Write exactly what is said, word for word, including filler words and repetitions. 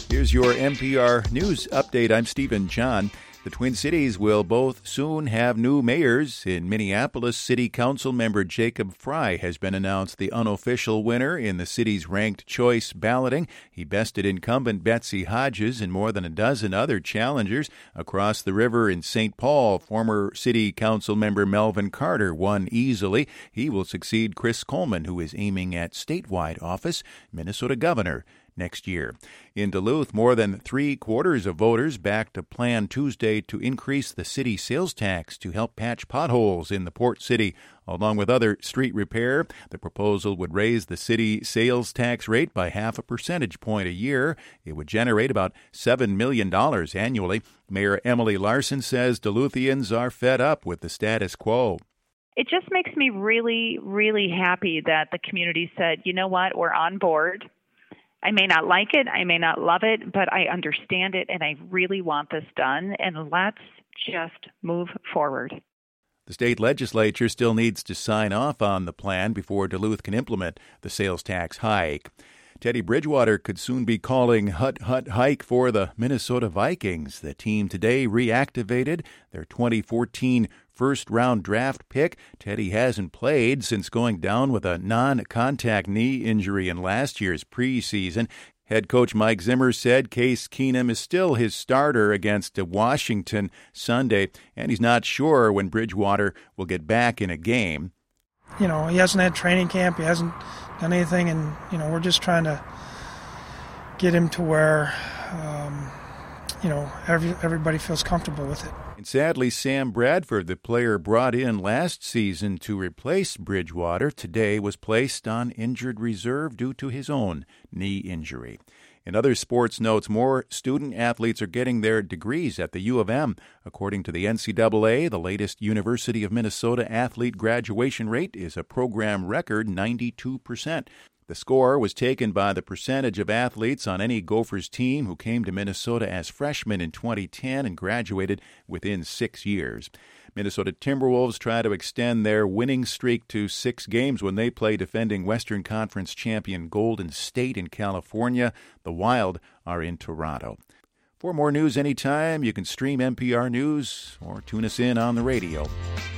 Here's your N P R News Update. I'm Stephen John. The Twin Cities will both soon have new mayors. In Minneapolis, City Council member Jacob Fry has been announced the unofficial winner in the city's ranked choice balloting. He bested incumbent Betsy Hodges and more than a dozen other challengers. Across the river in Saint Paul, former City Council member Melvin Carter won easily. He will succeed Chris Coleman, who is aiming at statewide office, Minnesota governor, next year. In Duluth, more than three-quarters of voters backed a plan Tuesday to increase the city sales tax to help patch potholes in the port city. Along with other street repair, the proposal would raise the city sales tax rate by half a percentage point a year. It would generate about seven million dollars annually. Mayor Emily Larson says Duluthians are fed up with the status quo. It just makes me really, really happy that the community said, you know what, we're on board. I may not like it, I may not love it, but I understand it, and I really want this done, and let's just move forward. The state legislature still needs to sign off on the plan before Duluth can implement the sales tax hike. Teddy Bridgewater could soon be calling hut, hut, hike for the Minnesota Vikings. The team today reactivated their twenty fourteen first-round draft pick. Teddy hasn't played since going down with a non-contact knee injury in last year's preseason. Head coach Mike Zimmer said Case Keenum is still his starter against Washington Sunday, and he's not sure when Bridgewater will get back in a game. You know, he hasn't had training camp. He hasn't done anything, and, you know, we're just trying to get him to where, um, you know, every, everybody feels comfortable with it. And sadly, Sam Bradford, the player brought in last season to replace Bridgewater, today was placed on injured reserve due to his own knee injury. In other sports notes, more student athletes are getting their degrees at the U of M. According to the N C double A, the latest University of Minnesota athlete graduation rate is a program record ninety-two percent. The score was taken by the percentage of athletes on any Gophers team who came to Minnesota as freshmen in twenty ten and graduated within six years. Minnesota Timberwolves try to extend their winning streak to six games when they play defending Western Conference champion Golden State in California. The Wild are in Toronto. For more news anytime, you can stream N P R News or tune us in on the radio.